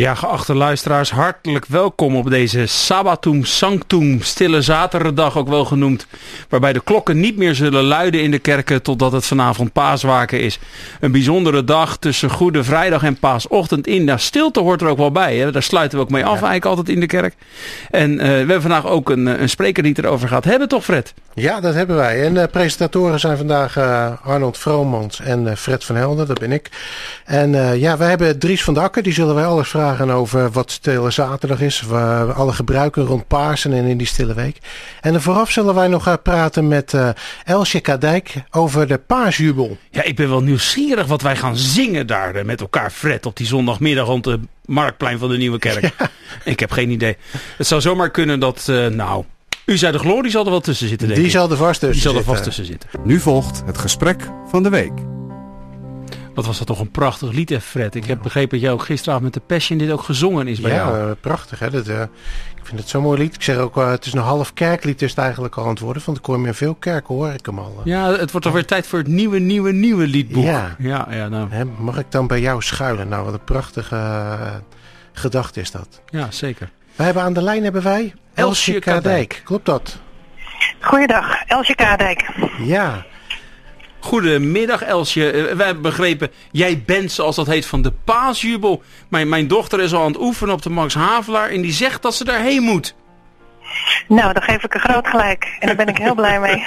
Ja, geachte luisteraars, hartelijk welkom op deze Sabbatum Sanctum, stille zaterdag ook wel genoemd, waarbij de klokken niet meer zullen luiden in de kerken totdat het vanavond paaswaken is. Een bijzondere dag tussen Goede Vrijdag en Paasochtend in. Nou, stilte hoort er ook wel bij, hè? Daar sluiten we ook mee af eigenlijk altijd in de kerk. En we hebben vandaag ook een spreker die het erover gaat hebben, toch Fred? Ja, dat hebben wij. En de presentatoren zijn vandaag Arnold Vromans en Fred van Helden, dat ben ik. En wij hebben Dries van der Akker, die zullen wij alles vragen over wat Stille Zaterdag is. Alle gebruiken rond Pasen en in die stille week. En vooraf zullen wij nog praten met Elsje Kadijk over de paasjubel. Ja, ik ben wel nieuwsgierig wat wij gaan zingen daar met elkaar, Fred, op die zondagmiddag rond de Marktplein van de Nieuwe Kerk. Ja. Ik heb geen idee. Het zou zomaar kunnen dat, U zei de glorie zal er wel tussen zitten, denk ik. Die zal er vast tussen zitten. Nu volgt het gesprek van de week. Wat was dat toch een prachtig lied, hè, Fred? Ik heb begrepen dat jij ook gisteravond met de Passion dit ook gezongen is bij jou. Ja, prachtig. Hè? Ik vind het zo'n mooi lied. Ik zeg ook, het is een half kerklied is het eigenlijk al aan het worden. Want ik hoor in veel kerken, hoor ik hem al. Ja, het wordt alweer tijd voor het nieuwe liedboek. Ja. Nou. Mag ik dan bij jou schuilen? Nou, wat een prachtige gedachte is dat. Ja, zeker. We hebben aan de lijn Elsje Kadijk. Klopt dat? Goeiedag, Elsje Kadijk. Ja. Goedemiddag Elsje. Wij hebben begrepen, jij bent zoals dat heet van de paasjubel. Mijn dochter is al aan het oefenen op de Max Havelaar en die zegt dat ze daarheen moet. Nou, dan geef ik een groot gelijk. En daar ben ik heel blij mee.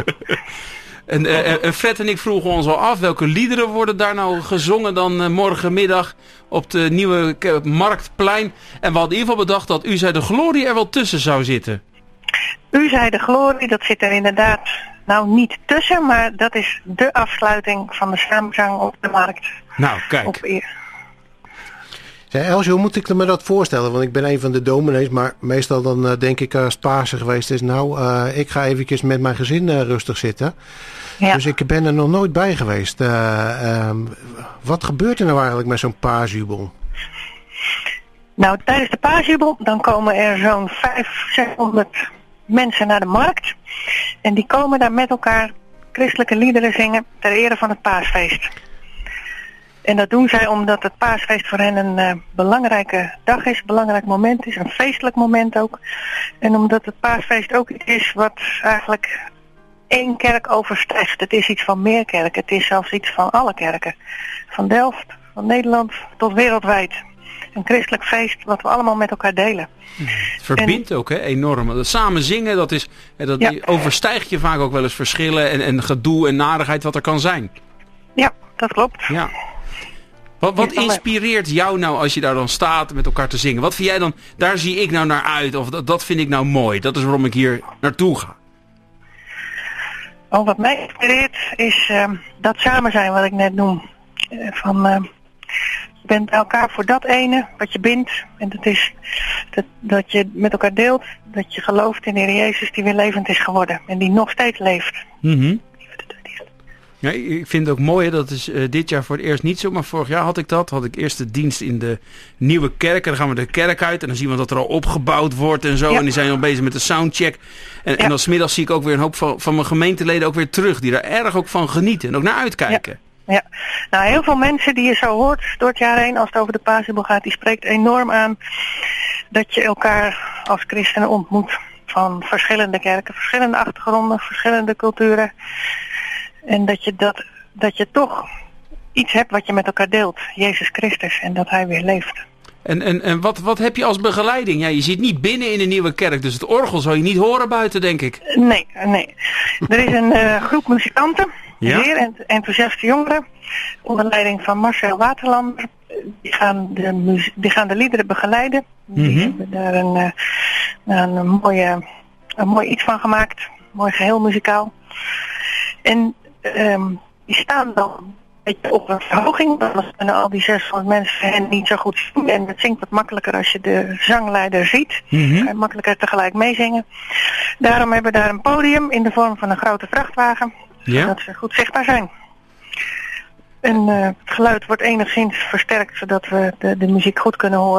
En Fred en ik vroegen ons al af, welke liederen worden daar nou gezongen dan morgenmiddag op de Nieuwe Marktplein. En we hadden in ieder geval bedacht dat U zei de glorie er wel tussen zou zitten. U zei de glorie, dat zit er inderdaad niet tussen, maar dat is de afsluiting van de samenzang op de markt. Nou, kijk. Elsje, hoe moet ik me dat voorstellen? Want ik ben een van de dominees, maar meestal dan denk ik als het Pasen geweest is, ik ga eventjes met mijn gezin rustig zitten. Ja. Dus ik ben er nog nooit bij geweest. Wat gebeurt er nou eigenlijk met zo'n paasjubel? Nou, tijdens de paasjubel dan komen er zo'n 500-600 mensen naar de markt. En die komen daar met elkaar christelijke liederen zingen ter ere van het paasfeest. En dat doen zij omdat het paasfeest voor hen een belangrijke dag is, een belangrijk moment is, een feestelijk moment ook. En omdat het paasfeest ook iets is wat eigenlijk één kerk overstijgt. Het is iets van meer kerken, het is zelfs iets van alle kerken. Van Delft, van Nederland tot wereldwijd. Een christelijk feest wat we allemaal met elkaar delen. Het verbindt ook enorm. Dat samen zingen, dat overstijgt je vaak ook wel eens verschillen en gedoe en narigheid wat er kan zijn. Ja, dat klopt. Ja. Wat inspireert jou nou als je daar dan staat met elkaar te zingen? Wat vind jij dan, daar zie ik nou naar uit of dat vind ik nou mooi. Dat is waarom ik hier naartoe ga. Wat mij inspireert is dat samen zijn wat ik net noem. Je bent bij elkaar voor dat ene wat je bindt. En dat is dat je met elkaar deelt. Dat je gelooft in de Heer Jezus die weer levend is geworden. En die nog steeds leeft. Mm-hmm. Ja, ik vind het ook mooi, dat is dit jaar voor het eerst niet zo. Maar vorig jaar had ik eerst de dienst in de Nieuwe Kerk. En dan gaan we de kerk uit en dan zien we dat er al opgebouwd wordt en zo. Ja. En die zijn al bezig met de soundcheck. En dan 's middags zie ik ook weer een hoop van mijn gemeenteleden ook weer terug. Die daar erg ook van genieten en ook naar uitkijken. Ja, nou heel veel mensen die je zo hoort door het jaar heen als het over de paasjubel gaat, die spreekt enorm aan dat je elkaar als christenen ontmoet. Van verschillende kerken, verschillende achtergronden, verschillende culturen. En dat je toch iets hebt wat je met elkaar deelt. Jezus Christus en dat hij weer leeft. En wat heb je als begeleiding? Ja, je zit niet binnen in een Nieuwe Kerk, dus het orgel zal je niet horen buiten, denk ik. Nee. Er is een groep muzikanten, zeer enthousiaste jongeren, onder leiding van Marcel Waterlander. Die gaan de liederen begeleiden. Mm-hmm. Die hebben daar een mooi iets van gemaakt. Een mooi geheel muzikaal. En die staan dan een beetje op een verhoging. Dan kunnen al die 600 mensen hen niet zo goed zien. En het zingt wat makkelijker als je de zangleider ziet. Mm-hmm. Kan je makkelijker tegelijk meezingen. Daarom hebben we daar een podium in de vorm van een grote vrachtwagen. Zodat ze goed zichtbaar zijn. En het geluid wordt enigszins versterkt zodat we de muziek goed kunnen horen.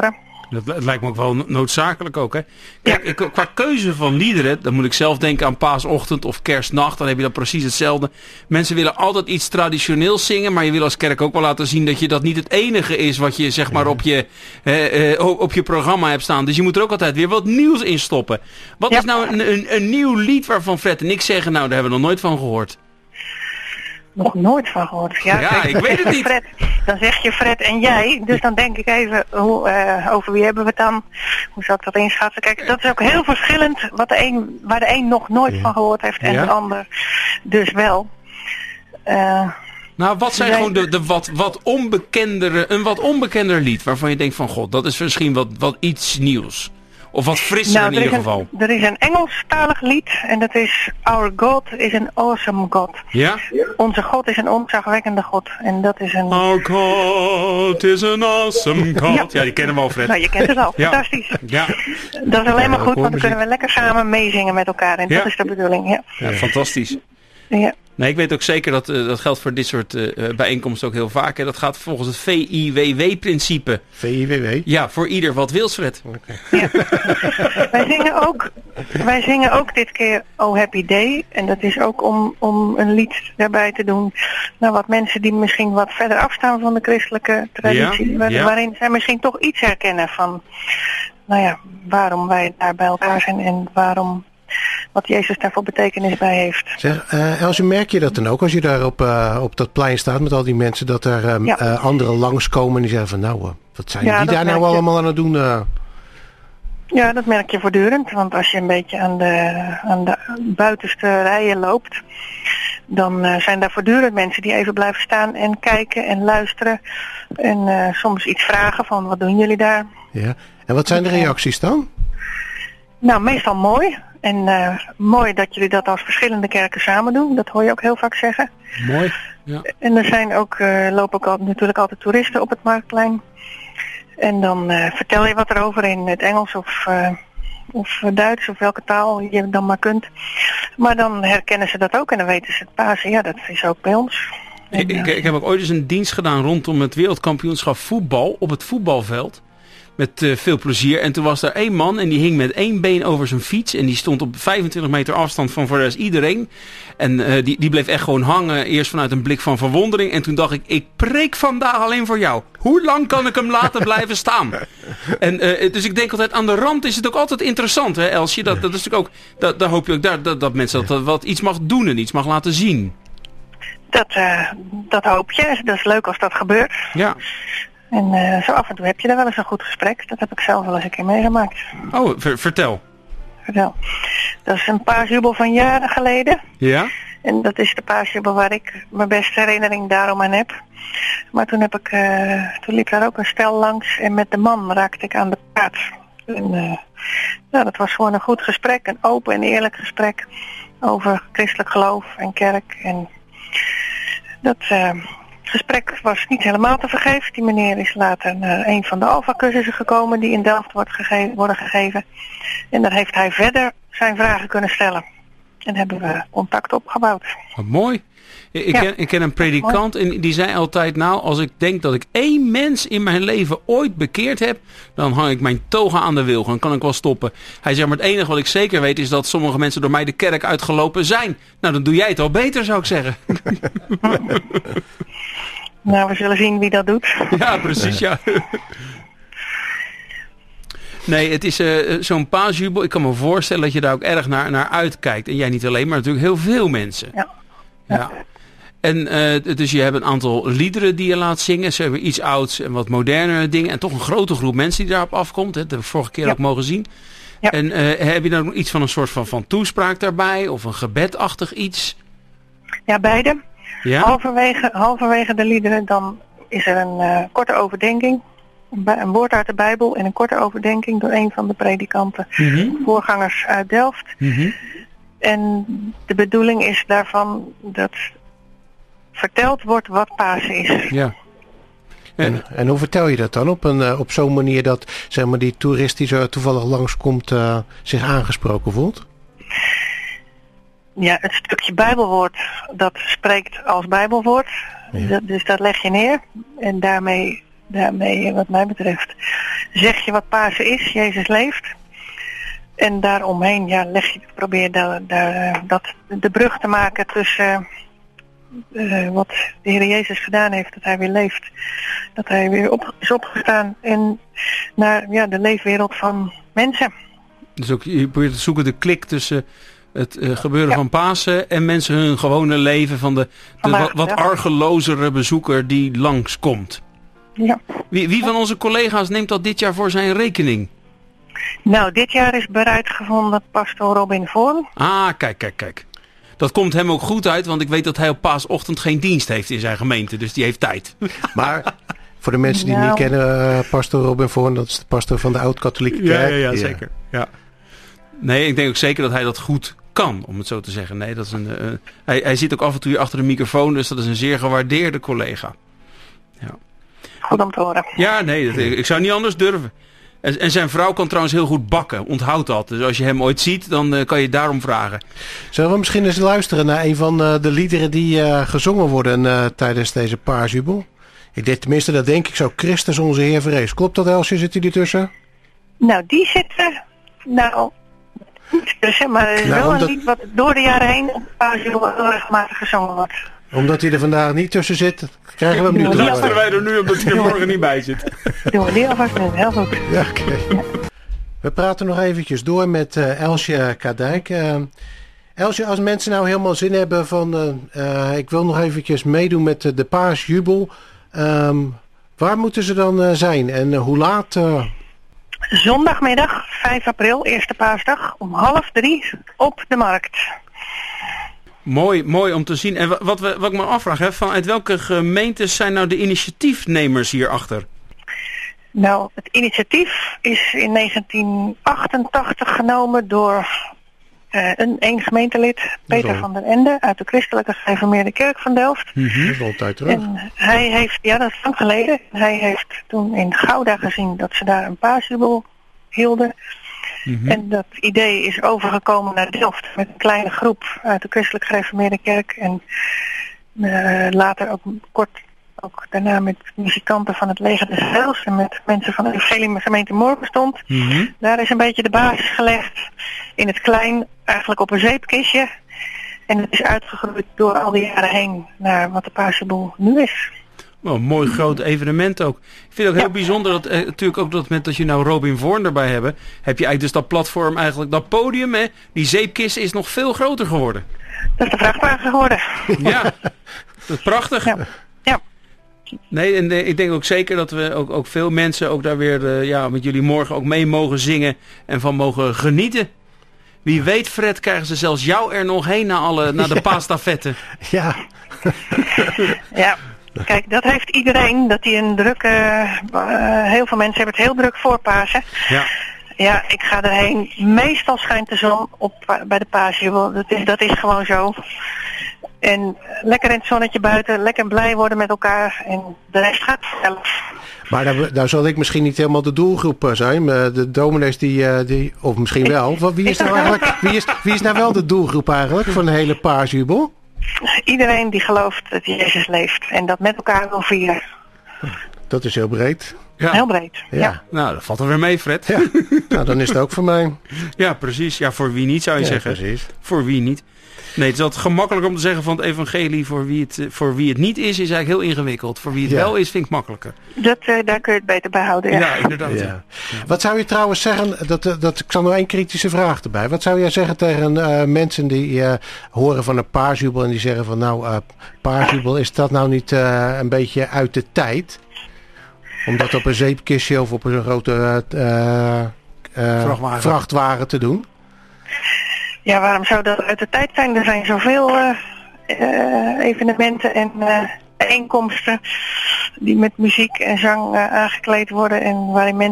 Dat lijkt me ook wel noodzakelijk ook, hè? Kijk, qua keuze van liederen, dan moet ik zelf denken aan Paasochtend of Kerstnacht. Dan heb je dat precies hetzelfde. Mensen willen altijd iets traditioneels zingen, maar je wil als kerk ook wel laten zien dat je dat niet het enige is wat je zeg maar op je programma hebt staan. Dus je moet er ook altijd weer wat nieuws in stoppen. Wat is nou een nieuw lied waarvan Fred en ik zeggen, nou, daar hebben we nog nooit van gehoord? Nog nooit van gehoord. Ja, ik weet het niet. Fred, dan zeg je Fred en jij. Dus dan denk ik even, over wie hebben we het dan? Hoe zou ik dat inschatten? Kijk, dat is ook heel verschillend. Waar de een nog nooit van gehoord heeft en de ander dus wel. Nou, wat zijn gewoon de een wat onbekender lied waarvan je denkt van, god, dat is misschien wat iets nieuws. Of wat frisser in ieder geval. Er is een Engelstalig lied en dat is Our God is an Awesome God. Ja? Onze God is een ontzagwekkende God. En dat is een... Our God is an awesome God. Ja, die kennen we al, Fred. Nou, je kent het al. Fantastisch. Ja. Dat is alleen maar goed, want dan kunnen we lekker samen meezingen met elkaar. En dat is de bedoeling. Ja, fantastisch. Ja. Nee, ik weet ook zeker dat geldt voor dit soort bijeenkomsten ook heel vaak. Hè. Dat gaat volgens het VIWW-principe. VIWW? Ja, voor ieder wat wils, Fred. Okay. Ja. Wij zingen ook dit keer Oh Happy Day. En dat is ook om een lied daarbij te doen. Nou, wat mensen die misschien wat verder afstaan van de christelijke traditie. Waarin zij misschien toch iets herkennen van, nou ja, waarom wij daar bij elkaar zijn en waarom... wat Jezus daarvoor betekenis bij heeft. Zeg, Elsje, merk je dat dan ook als je daar op dat plein staat met al die mensen, dat er anderen langskomen en die zeggen van nou, wat zijn die daar nou allemaal aan het doen? Ja, dat merk je voortdurend, want als je een beetje aan de buitenste rijen loopt, dan zijn daar voortdurend mensen die even blijven staan en kijken en luisteren en soms iets vragen van wat doen jullie daar? Ja, en wat zijn de reacties dan? Nou, meestal mooi. En mooi dat jullie dat als verschillende kerken samen doen. Dat hoor je ook heel vaak zeggen. Mooi, ja. En er zijn ook, lopen ook natuurlijk altijd toeristen op het Marktplein. En dan vertel je wat erover in het Engels of Duits of welke taal je dan maar kunt. Maar dan herkennen ze dat ook en dan weten ze het Pasen. Ja, dat is ook bij ons. Ik heb ook ooit eens een dienst gedaan rondom het wereldkampioenschap voetbal op het voetbalveld. Met veel plezier. En toen was er één man en die hing met één been over zijn fiets. En die stond op 25 meter afstand van voor de rest iedereen. En die bleef echt gewoon hangen. Eerst vanuit een blik van verwondering. En toen dacht ik preek vandaag alleen voor jou. Hoe lang kan ik hem laten blijven staan? En dus ik denk altijd, aan de rand is het ook altijd interessant, hè, Elsje? Dat is natuurlijk ook, daar hoop je ook dat mensen dat wat iets mag doen en iets mag laten zien. Dat hoop je. Dat is leuk als dat gebeurt. Ja. En zo af en toe heb je daar wel eens een goed gesprek. Dat heb ik zelf wel eens een keer meegemaakt. Oh, vertel. Dat is een paasjubel van jaren geleden. Ja? En dat is de paasjubel waar ik mijn beste herinnering daarom aan heb. Maar toen liep daar ook een stel langs en met de man raakte ik aan de praat. En dat was gewoon een goed gesprek, een open en eerlijk gesprek over christelijk geloof en kerk. En dat... Het gesprek was niet helemaal te vergeefs. Die meneer is later naar een van de Alpha-cursussen gekomen die in Delft worden gegeven. En daar heeft hij verder zijn vragen kunnen stellen. En hebben we contact opgebouwd. Wat mooi. Ik ken een predikant en die zei altijd, nou, als ik denk dat ik 1 mens in mijn leven ooit bekeerd heb, dan hang ik mijn toga aan de wilg. Dan kan ik wel stoppen. Hij zegt, maar het enige wat ik zeker weet is dat sommige mensen door mij de kerk uitgelopen zijn. Nou, dan doe jij het al beter, zou ik zeggen. Nou, we zullen zien wie dat doet. Ja, precies, ja. Nee, het is zo'n paasjubel. Ik kan me voorstellen dat je daar ook erg naar uitkijkt. En jij niet alleen, maar natuurlijk heel veel mensen. Ja. En dus je hebt een aantal liederen die je laat zingen. Ze hebben iets ouds en wat modernere dingen. En toch een grote groep mensen die daarop afkomt. Hè. Dat hebben we vorige keer ook mogen zien. Ja. En heb je dan ook iets van een soort van toespraak daarbij? Of een gebedachtig iets? Ja, beide. Ja? Halverwege de liederen dan is er een korte overdenking. Een woord uit de Bijbel en een korte overdenking door een van de predikanten. Voorgangers uit Delft. En de bedoeling is daarvan dat verteld wordt wat Pasen is. Ja. En hoe vertel je dat dan? Op zo'n manier dat zeg maar, die toerist die zo toevallig langskomt zich aangesproken voelt? Ja, het stukje Bijbelwoord dat spreekt als Bijbelwoord. Ja. Dus dat leg je neer. En daarmee daarmee, wat mij betreft, zeg je wat Pasen is, Jezus leeft. En daaromheen probeer de brug te maken tussen wat de Heer Jezus gedaan heeft, dat hij weer leeft. Dat hij weer is opgestaan en naar de leefwereld van mensen. Dus ook, je probeert te zoeken de klik tussen het gebeuren van Pasen en mensen hun gewone leven van de wat argelozere bezoeker die langskomt. Ja. Wie van onze collega's neemt dat dit jaar voor zijn rekening? Nou, dit jaar is bereid gevonden pastoor Robin Voorn. Ah, kijk. Dat komt hem ook goed uit, want ik weet dat hij op paasochtend geen dienst heeft in zijn gemeente. Dus die heeft tijd. Maar voor de mensen die niet kennen, pastoor Robin Voorn, dat is de pastoor van de Oud-Katholieke Kerk. Ja, zeker. Ja. Nee, ik denk ook zeker dat hij dat goed kan, om het zo te zeggen. Nee, dat is hij zit ook af en toe hier achter de microfoon, dus dat is een zeer gewaardeerde collega. Ja. Goed om te horen. Ja, nee, ik zou niet anders durven. En zijn vrouw kan trouwens heel goed bakken. Onthoud dat. Dus als je hem ooit ziet, dan kan je daarom vragen. Zullen we misschien eens luisteren naar een van de liederen die gezongen worden tijdens deze paasjubel? Tenminste, dat denk ik zo. Christus onze Heer vrees. Klopt dat, Elsje? Zit die tussen? Nou, die zit niet tussen. Maar het is wel een lied wat door de jaren heen op de paasjubel heel regelmatig gezongen wordt. Omdat hij er vandaag niet tussen zit, krijgen we hem nu te luisteren wij er nu omdat hij er morgen niet bij zit. Doen we die alvast nu, heel goed. Ja, oké. Ja. We praten nog eventjes door met Elsje Kadijk. Elsje, als mensen nou helemaal zin hebben van ik wil nog eventjes meedoen met de paasjubel. Waar moeten ze dan zijn en hoe laat? Zondagmiddag 5 april, eerste paasdag, om 2:30 op de markt. Mooi om te zien. En wat ik me afvraag, vanuit welke gemeentes zijn nou de initiatiefnemers hierachter? Nou, het initiatief is in 1988 genomen door een gemeentelid, Peter van der Ende, uit de Christelijke Gereformeerde Kerk van Delft. Mm-hmm. Dat is al een tijd terug. En hij heeft, dat is lang geleden, hij heeft toen in Gouda gezien dat ze daar een paasjubel hielden. Mm-hmm. En dat idee is overgekomen naar Delft met een kleine groep uit de Christelijk Gereformeerde Kerk. En later ook daarna met muzikanten van het Leger des Heils en met mensen van de Evangelie gemeente Morgenstond. Mm-hmm. Daar is een beetje de basis gelegd in het klein, eigenlijk op een zeepkistje. En het is uitgegroeid door al die jaren heen naar wat de paasjubel nu is. Oh, een mooi groot evenement ook. Ik vind het ook heel bijzonder dat natuurlijk ook dat met dat je nou Robin Voorn erbij hebben, heb je eigenlijk dus dat platform, eigenlijk dat podium, die zeepkist is nog veel groter geworden. Dat is de vrachtwagen geworden. Ja, dat is prachtig. Ja. Nee, en ik denk ook zeker dat we ook veel mensen ook daar weer met jullie morgen ook mee mogen zingen en van mogen genieten. Wie weet, Fred, krijgen ze zelfs jou er nog heen naar de paastafetten. Ja. Ja. Kijk, dat heeft iedereen, dat die een drukke, heel veel mensen hebben het heel druk voor Pasen. Ja. Ja, ik ga erheen. Meestal schijnt de zon op bij de paasjubel. Dat is gewoon zo. En lekker in het zonnetje buiten, lekker blij worden met elkaar en de rest gaat vanzelf. Maar daar zal ik misschien niet helemaal de doelgroep zijn. De dominees die of misschien wel. Wie is nou wel de doelgroep eigenlijk van de hele paasjubel? Iedereen die gelooft dat Jezus leeft en dat met elkaar wil vieren. Dat is heel breed. Ja. Heel breed, ja. Nou, dat valt er weer mee, Fred. Ja. Nou, dan is het ook voor mij. Ja, precies. Ja, voor wie niet zou je zeggen. Precies. Voor wie niet. Nee, het is altijd gemakkelijk om te zeggen van het evangelie voor wie het niet is eigenlijk heel ingewikkeld. Voor wie het wel is, vind ik makkelijker. Daar kun je het beter bij houden. Ja, inderdaad. Ja. Wat zou je trouwens zeggen, ik zal nog één kritische vraag erbij. Wat zou jij zeggen tegen mensen die horen van een paasjubel en die zeggen van nou, paasjubel, is dat nou niet een beetje uit de tijd? Om dat op een zeepkistje of op een grote vrachtwagen te doen? Ja, waarom zou dat uit de tijd zijn? Er zijn zoveel evenementen en bijeenkomsten die met muziek en zang aangekleed worden en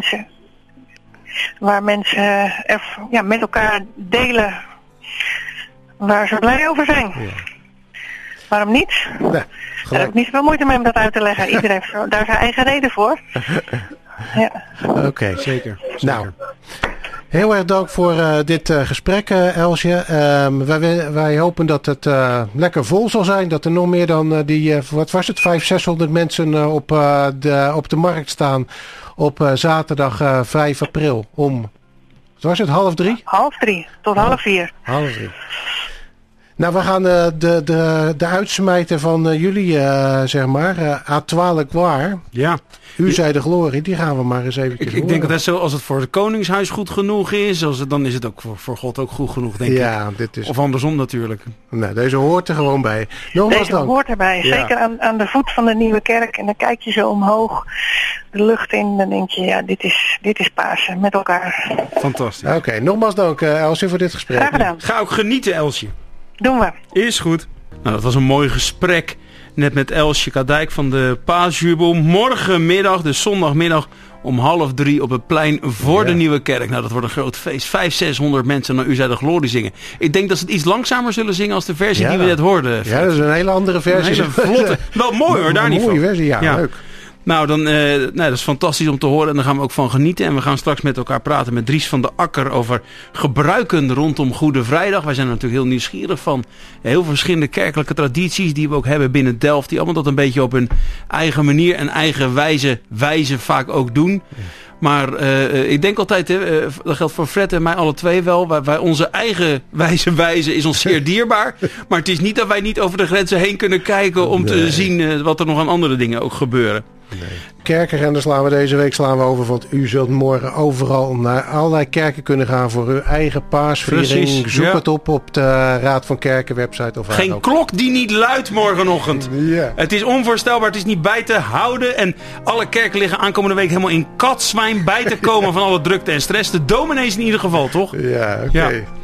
waar mensen met elkaar delen waar ze blij over zijn. Ja. Waarom niet? Nee, daar heb ik niet zoveel moeite mee om dat uit te leggen. Iedereen heeft daar zijn eigen reden voor. Ja. Oké, zeker. Nou, Heel erg dank voor dit gesprek, Elsje. Wij hopen dat het lekker vol zal zijn. Dat er nog meer dan 500-600 mensen op de markt staan op zaterdag 5 april om... Wat was het, 2:30? 2:30 tot 3:30. 2:30. Nou, we gaan de uitsmijter van jullie, A12 waar. Ja. U zei de glorie, die gaan we maar eens eventjes Ik denk dat het zo, als het voor het Koningshuis goed genoeg is, dan is het ook voor God ook goed genoeg, denk ik. Ja, dit is... Of andersom natuurlijk. Nou, deze hoort er gewoon bij. Nogmaals dank. Hoort erbij. Ja. Zeker aan de voet van de Nieuwe Kerk. En dan kijk je zo omhoog de lucht in. Dan denk je, ja, dit is Pasen met elkaar. Fantastisch. Oké, nogmaals dank Elsje voor dit gesprek. Graag gedaan. Ga ook genieten, Elsje. Doen we. Is goed. Nou, dat was een mooi gesprek. Net met Elsje Kadijk van de Paasjubel. Morgenmiddag, dus zondagmiddag om 2:30 op het plein voor de Nieuwe Kerk. Nou, dat wordt een groot feest. 500-600 mensen naar U zij de glorie zingen. Ik denk dat ze het iets langzamer zullen zingen als de versie die we net hoorden. Ja, dat is een hele andere versie. Een hele vlotte. Wel mooi hoor, daar niet van. Een mooie versie, ja. Leuk. Nou, dat is fantastisch om te horen en daar gaan we ook van genieten. En we gaan straks met elkaar praten met Dries van de Akker over gebruiken rondom Goede Vrijdag. Wij zijn er natuurlijk heel nieuwsgierig van. Heel verschillende kerkelijke tradities die we ook hebben binnen Delft. Die allemaal dat een beetje op hun eigen manier en eigen wijze vaak ook doen. Ja. Maar ik denk altijd, dat geldt voor Fred en mij alle twee wel. Wij onze eigen wijze is ons zeer dierbaar. Maar het is niet dat wij niet over de grenzen heen kunnen kijken om te zien wat er nog aan andere dingen ook gebeuren. Nee. Kerkenrenden deze week over, want u zult morgen overal naar allerlei kerken kunnen gaan voor uw eigen paasviering. Precies, Zoek het op de Raad van Kerken website. Of geen klok die niet luidt morgenochtend. Ja. Het is onvoorstelbaar, het is niet bij te houden. En alle kerken liggen aankomende week helemaal in katzwijn bij te komen van alle drukte en stress. De dominees in ieder geval, toch? Ja, oké. Ja.